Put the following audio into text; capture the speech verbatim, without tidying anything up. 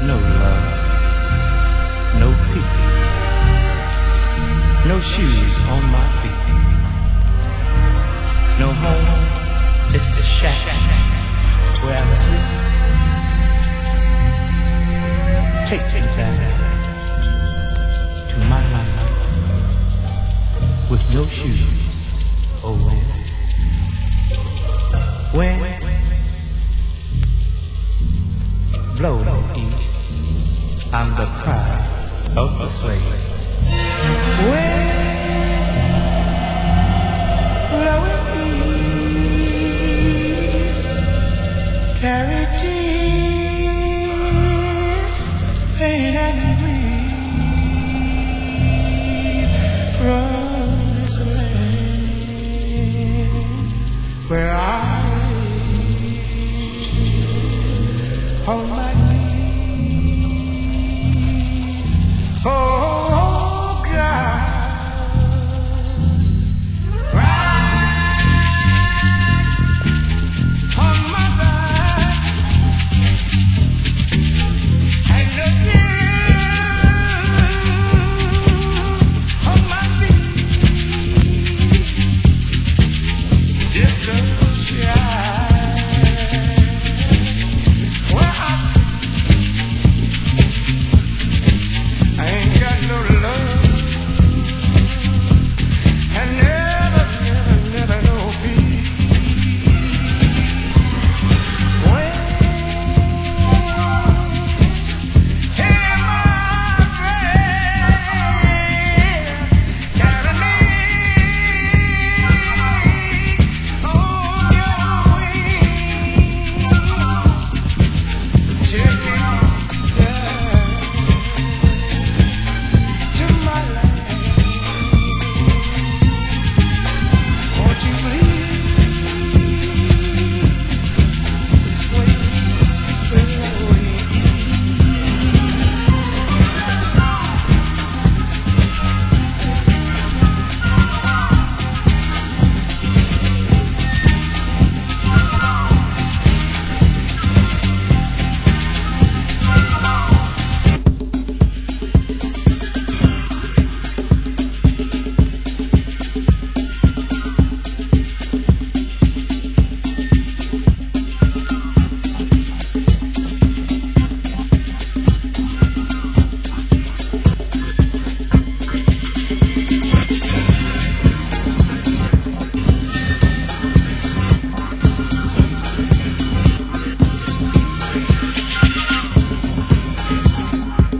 no love, no peace, no shoes on my feet, no home, just a shack where I sleep. Take me back to my life with no shoes, oh when, when blow east, I'm the pride of the slave. When blowing east, carry tea.